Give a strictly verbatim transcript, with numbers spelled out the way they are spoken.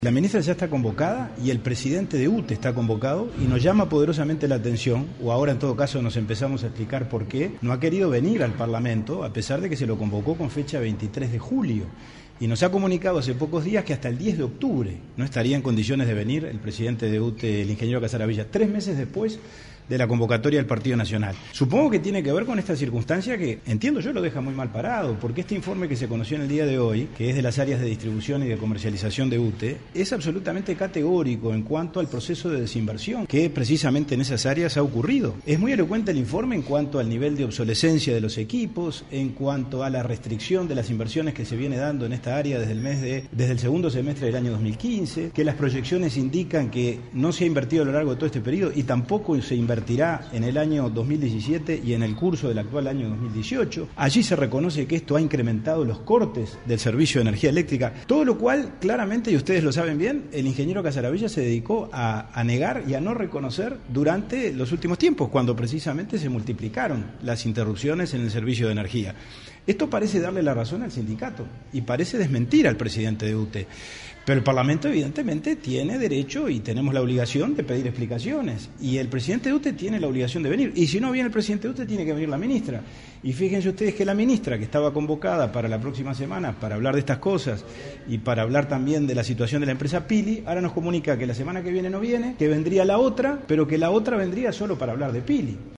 La ministra ya está convocada y el presidente de U T E está convocado y nos llama poderosamente la atención, o ahora en todo caso nos empezamos a explicar por qué, no ha querido venir al Parlamento a pesar de que se lo convocó con fecha veintitrés de julio. Y nos ha comunicado hace pocos días que hasta el diez de octubre no estaría en condiciones de venir el presidente de U T E, el ingeniero Casaravilla, tres meses después de la convocatoria del Partido Nacional. Supongo que tiene que ver con esta circunstancia que, entiendo yo, lo deja muy mal parado, porque este informe que se conoció en el día de hoy, que es de las áreas de distribución y de comercialización de U T E, es absolutamente categórico en cuanto al proceso de desinversión que precisamente en esas áreas ha ocurrido. Es muy elocuente el informe en cuanto al nivel de obsolescencia de los equipos, en cuanto a la restricción de las inversiones que se viene dando en esta área desde el mes de, desde el segundo semestre del año dos mil quince, que las proyecciones indican que no se ha invertido a lo largo de todo este periodo y tampoco se invertirá en el año dos mil diecisiete y en el curso del actual año dos mil dieciocho. Allí se reconoce que esto ha incrementado los cortes del servicio de energía eléctrica, todo lo cual claramente, y ustedes lo saben bien, el ingeniero Casaravilla se dedicó a, a negar y a no reconocer durante los últimos tiempos, cuando precisamente se multiplicaron las interrupciones en el servicio de energía. Esto parece darle la razón al sindicato y parece desmentir al presidente de U T E. Pero el Parlamento evidentemente tiene derecho y tenemos la obligación de pedir explicaciones. Y el presidente de U T E tiene la obligación de venir. Y si no viene el presidente de U T E, tiene que venir la ministra. Y fíjense ustedes que la ministra, que estaba convocada para la próxima semana para hablar de estas cosas y para hablar también de la situación de la empresa Pili, ahora nos comunica que la semana que viene no viene, que vendría la otra, pero que la otra vendría solo para hablar de Pili.